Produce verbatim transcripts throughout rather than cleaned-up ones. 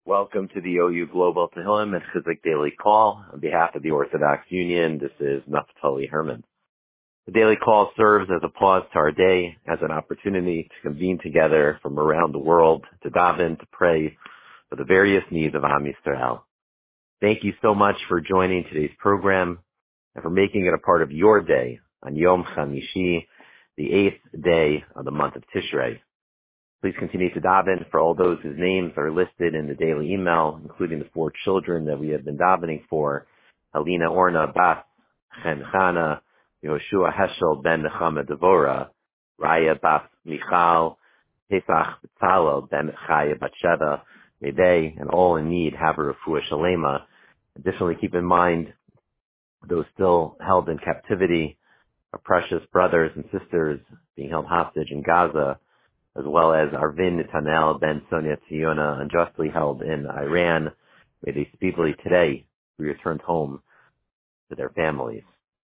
Welcome to the O U Global Tehillim and Chizuk Daily Call. On behalf of the Orthodox Union, this is Naftali Herman. The Daily Call serves as a pause to our day, as an opportunity to convene together from around the world, to daven, to pray for the various needs of Am Yisrael. Thank you so much for joining today's program and for making it a part of your day on Yom Chamishi, the eighth day of the month of Tishrei. Please continue to daven for all those whose names are listed in the daily email, including the four children that we have been davening for: Alina Orna Bas Chen Chana, Yehoshua Heschel Ben Nechama Devora, Raya Bas Michal, Pesach Betzalel Ben Chaya Batsheva. May they and all in need have a refuah shalema. Additionally, keep in mind those still held in captivity, our precious brothers and sisters being held hostage in Gaza, as well as Arvin Netanel Ben Sonia Tziona, unjustly held in Iran. May they speedily today be returned home to their families.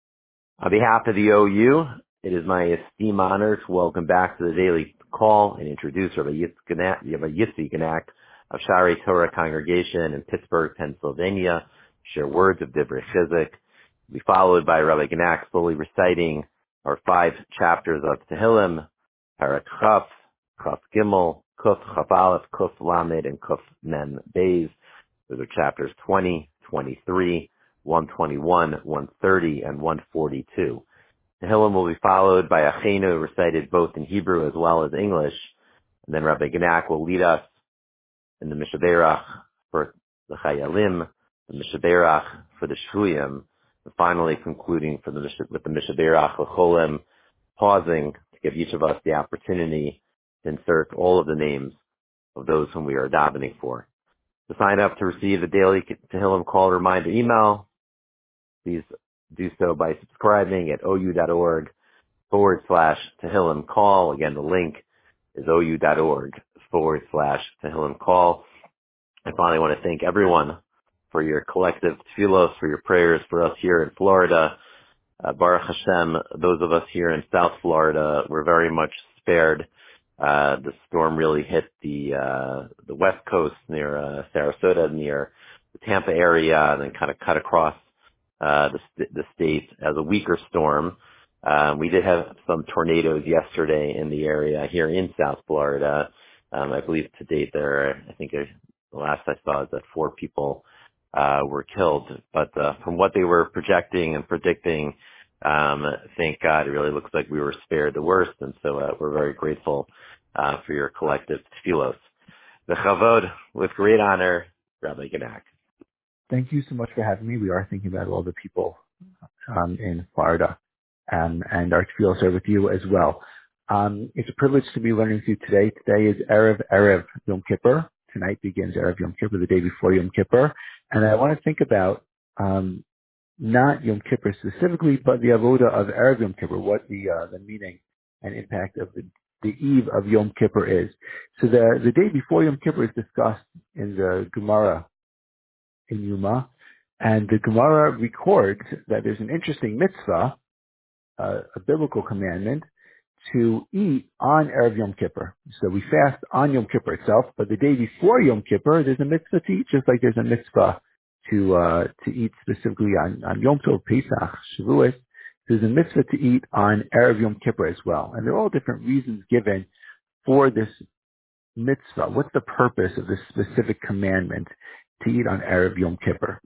On behalf of the O U, it is my esteemed honor to welcome back to the Daily Call and introduce Rabbi Yitzi Genack of Shari Torah Congregation in Pittsburgh, Pennsylvania, share words of Divrei Chizuk. Be followed by Rabbi Genack slowly reciting our five chapters of Tehillim, Parak Chaf, Chaf Gimel, Kuf Chaf Aleph, Kuf Lamed, and Kuf Mem Beis. Those are chapters twenty, twenty-three, one twenty-one, one thirty, and one forty-two. Tehillim will be followed by Achenu, recited both in Hebrew as well as English. And then Rabbi Genack will lead us in the Mishaberach for the Chayalim, the Mishaberach for the Shvuyim, and finally concluding for the, with the Mishaberach L'cholim, pausing to give each of us the opportunity to insert all of the names of those whom we are davening for. To sign up to receive the daily Tehillim Call reminder email, please do so by subscribing at ou.org forward slash Tehillim Call. Again, the link is ou.org forward slash Tehillim Call. I finally want to thank everyone for your collective tefillos, for your prayers for us here in Florida. Uh, Baruch Hashem, those of us here in South Florida were very much spared. Uh, the storm really hit the uh, the west coast near uh, Sarasota, near the Tampa area, and then kind of cut across uh, the, st- the state as a weaker storm. Um, we did have some tornadoes yesterday in the area here in South Florida. Um, I believe to date there, I think uh, the last I saw is that four people uh, were killed. But uh, from what they were projecting and predicting, um, thank God it really looks like we were spared the worst. And so uh, we're very grateful uh, for your collective tefillos. The Chavod, with great honor, Rabbi Genack. Thank you so much for having me. We are thinking about all the people um, in Florida, um, and our tefillos are with you as well. Um, it's a privilege to be learning with you today. Today is Erev, Erev Yom Kippur. Tonight begins Erev Yom Kippur, the day before Yom Kippur. And I want to think about um, not Yom Kippur specifically, but the avoda of Erev Yom Kippur, what the uh, the meaning and impact of the, the eve of Yom Kippur is. So the, the day before Yom Kippur is discussed in the Gemara in Yuma, and the Gemara records that there's an interesting mitzvah, uh, a biblical commandment, to eat on Erev Yom Kippur. So we fast on Yom Kippur itself, but the day before Yom Kippur, there's a mitzvah to eat, just like there's a mitzvah to uh, to eat specifically on, on Yom Tov, Pesach, Shavuos. There's a mitzvah to eat on Erev Yom Kippur as well. And there are all different reasons given for this mitzvah. What's the purpose of this specific commandment to eat on Erev Yom Kippur?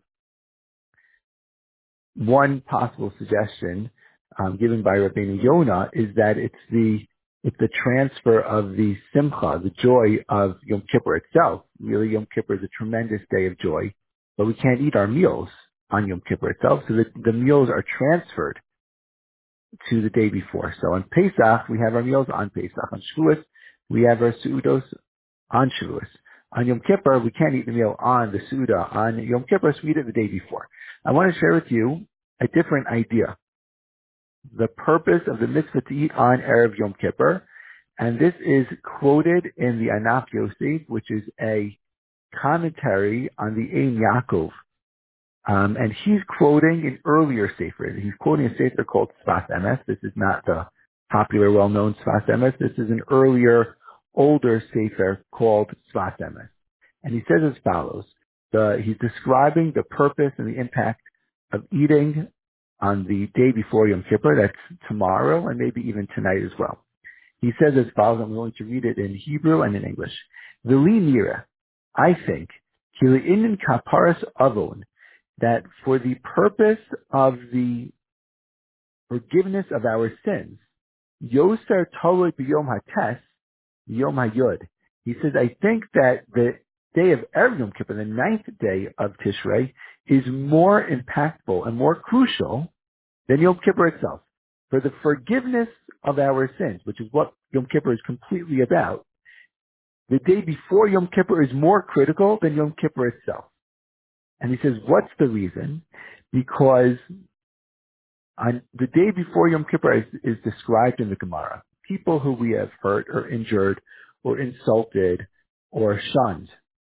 One possible suggestion Um, given by Rabbeinu Yonah is that it's the it's the transfer of the simcha, the joy of Yom Kippur itself. Really, Yom Kippur is a tremendous day of joy, but we can't eat our meals on Yom Kippur itself, so that the meals are transferred to the day before. So on Pesach, we have our meals on Pesach. On Shavuos, we have our seudos on Shavuos. On Yom Kippur, we can't eat the meal on the seudah. On Yom Kippur, so we eat it the day before. I want to share with you a different idea. The purpose of the mitzvah to eat on Erev Yom Kippur, and this is quoted in the Anaf Yosef, which is a commentary on the Ein Yaakov, um, and he's quoting an earlier sefer. He's quoting a sefer called Sfas Emes. This is not the popular, well-known Sfas Emes. This is an earlier, older sefer called Sfas Emes. And he says as follows. The, he's describing the purpose and the impact of eating on the day before Yom Kippur. That's tomorrow and maybe even tonight as well. He says as follows. I'm going to read it in Hebrew and in English. V'li nira, I think, kili inin kaparas avon, that for the purpose of the forgiveness of our sins, Yoser Toloi B'Yom HaTes, Yom HaYod. He says, I think that the day of Erev Yom Kippur, the ninth day of Tishrei, is more impactful and more crucial than Yom Kippur itself. For the forgiveness of our sins, which is what Yom Kippur is completely about, the day before Yom Kippur is more critical than Yom Kippur itself. And he says, what's the reason? Because on the day before Yom Kippur is, is described in the Gemara, people who we have hurt or injured or insulted or shunned,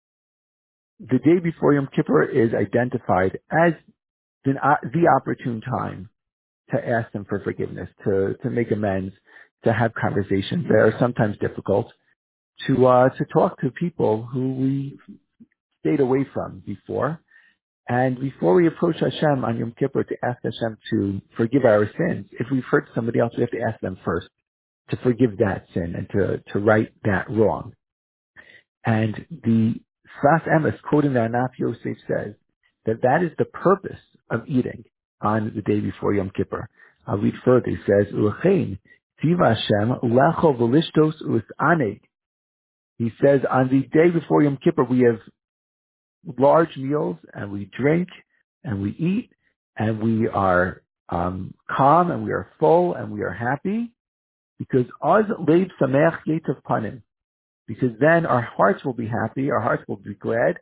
the day before Yom Kippur is identified as the, the opportune time to ask them for forgiveness, to, to make amends, to have conversations that are sometimes difficult, to uh, to talk to people who we stayed away from before. And before we approach Hashem on Yom Kippur to ask Hashem to forgive our sins, if we've hurt somebody else, we have to ask them first to forgive that sin and to, to right that wrong. And the Sfas Emes, quoting the Anaf Yosef, says that that is the purpose of eating on the day before Yom Kippur. I'll read further. He says, U'lechein tiva Hashem lecho v'lishtos u'saneg. He says on the day before Yom Kippur we have large meals and we drink and we eat and we are um, calm and we are full and we are happy because oz leiv sameach yetav panim, because then our hearts will be happy, our hearts will be glad.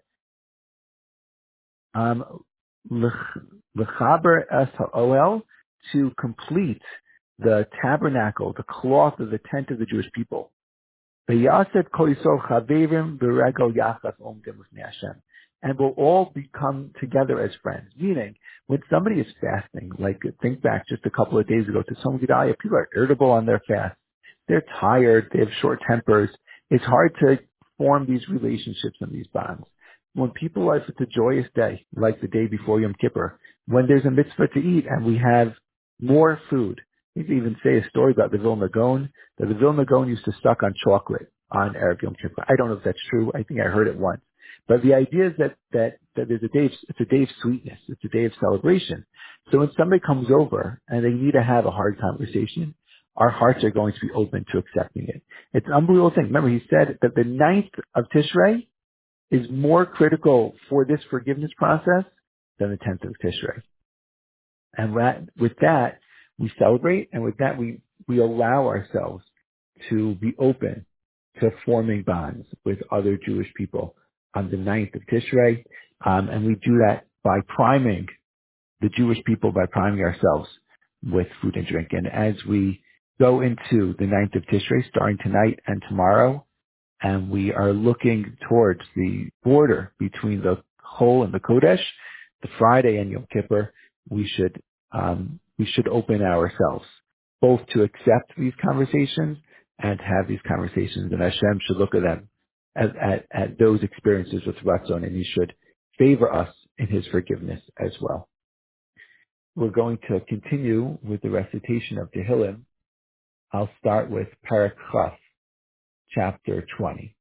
Um, l'chaber es ha'oel, to complete the tabernacle, the cloth of the tent of the Jewish people. And we'll all become together as friends. Meaning, when somebody is fasting, like think back just a couple of days ago to Tzom Gedalia, people are irritable on their fast. They're tired. They have short tempers. It's hard to form these relationships and these bonds. When people are, if it's a joyous day, like the day before Yom Kippur, when there's a mitzvah to eat and we have more food. You can even say a story about the Vilna Gaon, that the Vilna Gaon used to suck on chocolate on Erev Yom Kippur. I don't know if that's true. I think I heard it once. But the idea is that, that, that there's a day of, it's a day of sweetness. It's a day of celebration. So when somebody comes over and they need to have a hard conversation, our hearts are going to be open to accepting it. It's an unbelievable thing. Remember, he said that the ninth of Tishrei is more critical for this forgiveness process than the tenth of Tishrei. And that, with that, we celebrate, and with that, we, we allow ourselves to be open to forming bonds with other Jewish people on the ninth of Tishrei. Um, and we do that by priming the Jewish people, by priming ourselves with food and drink. And as we go into the ninth of Tishrei, starting tonight and tomorrow, and we are looking towards the border between the Chol and the Kodesh, the Friday and Yom Kippur, we should um, we should open ourselves both to accept these conversations and to have these conversations. And Hashem should look at them at, at, at those experiences with Ratzon, and He should favor us in His forgiveness as well. We're going to continue with the recitation of Tehillim. I'll start with Parak Chaf, chapter twenty.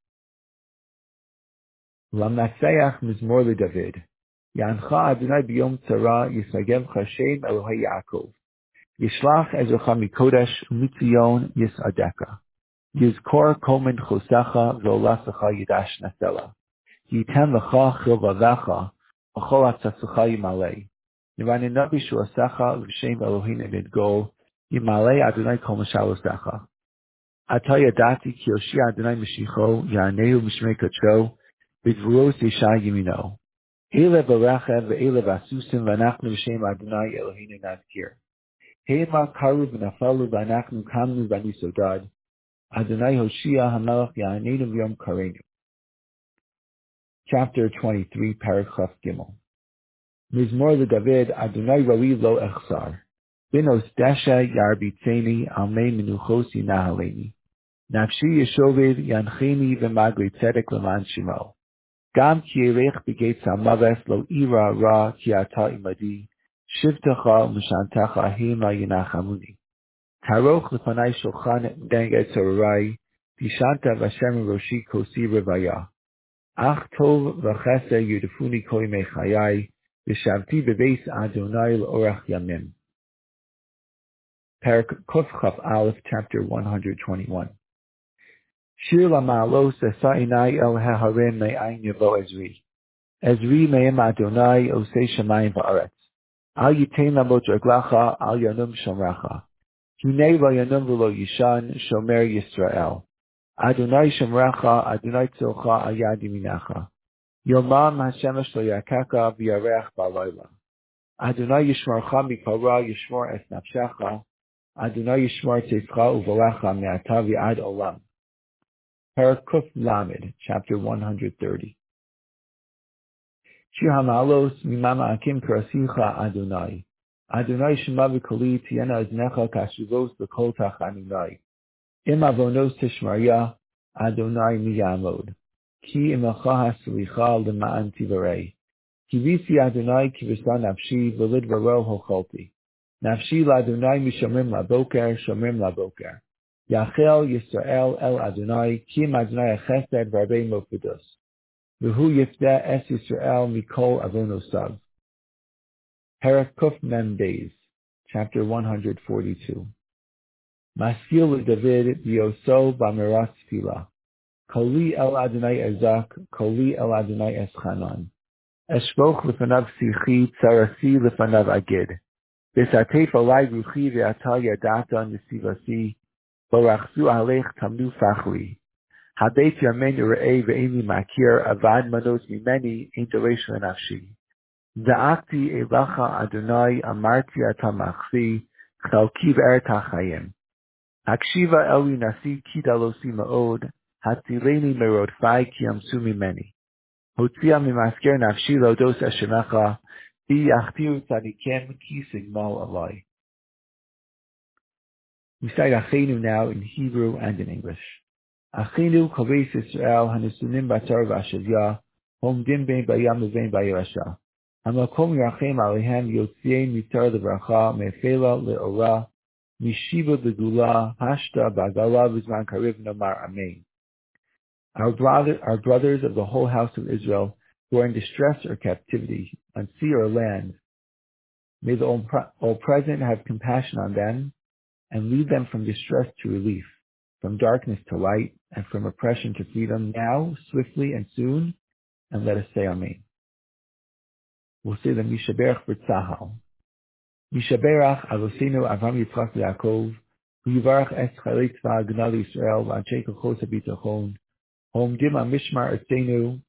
Lamnatseach mizmor leDavid. Yancha Adonai b'yom tzara yisagevcha Shem Elohei Yaakov. Yishlach ezocha mikodesh umitzion yisadeka. Yizkor kol menchosecha v'olasecha yidash nasela. Yitem lecha chilvavecha v'chol atzatzecha yimalei. Yivanena b'shuasecha v'shem Elohim emidgol. Yimalei Adonai kol mashalosecha. Ata yadati ki Yoshia Adonai Mashicho Yanehu Mishmei Kacho B'dvuros Yishai Yimino. Ele v'rechev ve'ele v'asusim v'anachnu v'shem Adonai Eloheinu nazkir. Heima karu v'nafalu v'anachnu kamnu v'anisodad. Adonai Hoshia HaMelech Yaneinu v'yom kareinu. Chapter twenty-three, Paragraph Gimel. Mizmor leDavid Adonai Rawi lo echsar. Binos desha yarbitzeni almei menuchos yinahaleni. Nafshi yeshoved yancheni v'magli tzedek l'man shimo. Gam ki elech begates hamaves lo ira ra ki ata imadi. Shivtecha u'mishantecha hima yinachamuni. Taroch lefanai shulchan deng et zorai. Tishanta v'Hashem roshi kosi revaya. Ach tov v'chesed yudefuni kol yimei chayai. V'shavti bebeis Adonai l'orach yamim. Parak Kuf Chaf Aleph, chapter one hundred twenty-one. Shir Lama'alos Esa'inai El Ha'harim Me'ayin Yavo Ezri. Ezri Me'im Adonai Osei Shemayim Va'aretz. Al Yitain Lamot Reglacha Al Yanum Shomracha. Hinei V'yanum V'lo Yishan Shomer Yisrael. Adonai Shomracha Adonai Tzilcha Al Yad Yiminacha. Yomam Hashemesh Lo Yakaka V'yareach Ba'layla. Adonai Yishmarcha Mikara Yishmor Es Nafshecha. Adonai Yishmar Tzeitzcha Uvalecha Me'ata V'ad Olam. Parakuf Lamed, chapter one hundred thirty. Shir HaMa'alos Mimama Akim Karasicha Adonai. Adonai Shema V'Koli Tiena Aznecha Kashuvos B'Kol Tachanunai. Im Avonos Tishmarya Adonai Miyamod. Ki Imacha HaSlicha L'Ma'an Tivarei. Kivisi Adonai Kivisa Nafshi V'Lid V'Ro Hocholti. Nafshi L'Adonai Mishamrim Laboker Shamrim Laboker. Yachel Yisrael El Adonai Kim Adonai Chesed V'Arbei Mofidus. V'Hu Yifdeh Es Yisrael Mikol Avonosav. Parak Kuf Mem Beis, chapter one hundred forty-two. Maskil David Yoso B'Meras Tefillah. Koli El Adonai Ezak, Koli El Adonai Eschanan. Eshvoch L'Fanav Sichi Tzarasi L'Fanav Agid. B'Satef Alai Ruchi V'Ata Yadata Nesivasi. Borachzu Alech Tamnu Fachri. Habeit Yamen Re'ei Ve'eni Makir Avad Manos Mimeni Interesh Lenafshi. Za'akti Elacha Adonai Amarti Atamachsi Chalki V'er Tachayim. Hakshiva Eli Nasi Kidalosi Ma'od Hatzileni Merodfai Ki Amsu Mimeni. Hotzia Mimasker Nafshi Lodos Eshemecha Bi Yachtiu Tzadikim Ki Sigmal Alai. We cite Achenu now in Hebrew and in English. Achenu Chavis Yisrael Hanesunim Batar V'Ashavya Homdim Bein Bayam Uvein Bayirasha Hamakom Yarachem Alehem Yotzien Mitar Levracha Mefela Leora Mishiva Begula Hashta Bagala V'Zman Kariv Nomar Amen. Our brother, our brothers of the whole house of Israel who are in distress or captivity on sea or land, may the All-Present have compassion on them and lead them from distress to relief, from darkness to light, and from oppression to freedom, now, swiftly, and soon, and let us say Amen. We'll say the Mishaberach for Tzahal. Mishaberach Avosenu Avram Yitzchak Yaakov, Hu Yivarach Es Chalei Tzva Agna Yisrael V'Anshei Kochos HaBitachon, Homdim HaMishmar Etzenu,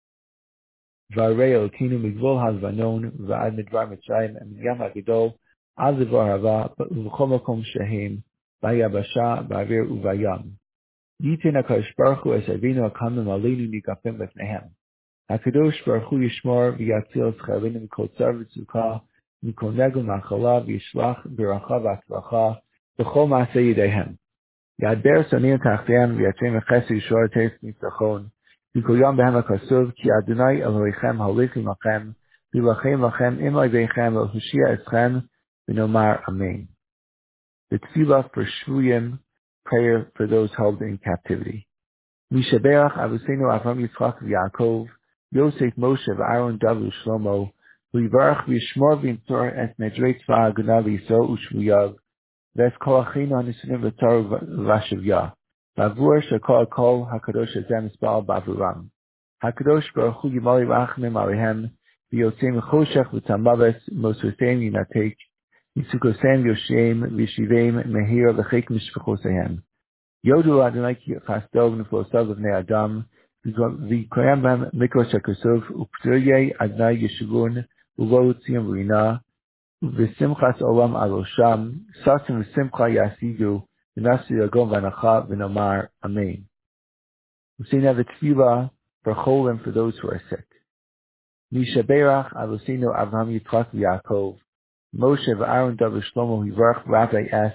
V'Arei Elokinu Migvol HaZvanon, V'Ad Midbar Mitzrayim, and Minyam HaGedol, Ad Levar Hava, V'Chol Makom Shehem, V'Yabasha, V'Avir Uvayam. Yitin HaKadosh Baruch Hu Es Avinu HaKamim Aleinu Nikapim Lefnehem. HaKadosh Baruch Hu Yishmor V'Yatzil Tzchalinu Mikol Tzar V'Tzukah, Mikol Negel Machala V'Yishlach B'Racha V'Atzlacha, V'Chol Maaseh Yidehem. Yadber Sonim Tachtem V'Yatzim V'Chesed Yishor Teis Nitzachon, Mikol Yom Behem HaKasuv, Ki Adonai Elohechem Halech Imachem, V'Ilachem Lachem Im Oivechem V'Hoshia Eschem, V'Nomar Amen. The Tefillah for Shvuyim, prayer for those held in captivity. Mishaberach Avosenu Avram Yitzchak Yaakov, Yosef Moshe Aaron David Shlomo, V'Yivarach V'Yishmor V'Yintzor Es Medrei Tzva Agna V'Yisrael U'Shvuyav, V'Es Kol Achinu HaNisunim V'Tor V'Ashavya, V'Avur Shekol Kol HaKadosh Hazem Yisbal B'Avuram. HaKadosh Baruch Hu Yimali Rachmim Alehem, V'Yotzei M'choshech V'Tamaves Mososem Yinatek, Yisukosem Yoshem V'Yishivem Mehir L'Chek Mishpachosehem. Yodu Adonai Ki Chasdov N'Flosav L'Vnei Adam, V'Koyam Bam Mikro Shekosov, U'P'toyei Adonai Yeshuvun, U'Lo Tziyam V'Rina, V'Simchas Olam Alosham, Sasim V'Simcha Yasigu, V'Nasu Yagom V'Anacha V'Nomar Amen. We say now the Tefillah for Cholim for those who are sick. Mishaberach Avosenu Avraham Yitzchak Yaakov, Moshe V'Aaron David Shlomo Yivarach Rabbi S.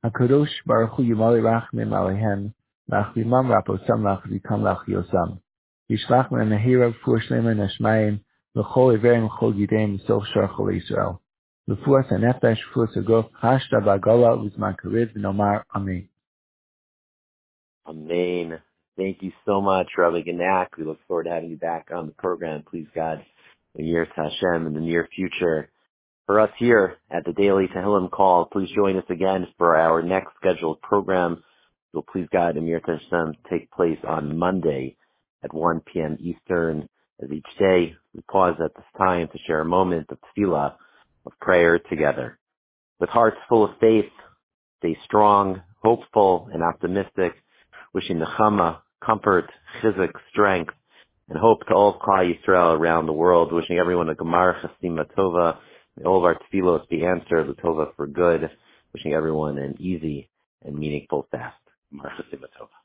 HaKadosh Baruch Hu Yimali Rachmim Alehem, Lachlimam Raposam Lachlikam Lachyosam. Yishlach Men Nehira Fur Shlema Neshmayim, L'chol Iverim L'chol Yidem L'sof Shar Chol Yisrael. L'fuas HaNefesh, L'fuas HaGof, Hashta B'Agola Uzman Kariv V'Nomar Amen. Amen. Thank you so much, Rabbi Genack. We look forward to having you back on the program. Please, God, in years Hashem in the near future. For us here at the Daily Tehillim Call, please join us again for our next scheduled program. So please, God, Emir Hashem take place on Monday at one p.m. Eastern. As each day, we pause at this time to share a moment of tefillah, of prayer together. With hearts full of faith, stay strong, hopeful, and optimistic, wishing nechama, comfort, chizuk, strength, and hope to all of Klal Yisrael around the world, wishing everyone a Gemar Chasima Tova. May all of our tefillos be answered, the Tova for good, wishing everyone an easy and meaningful fast. Gemar Chasima Tova.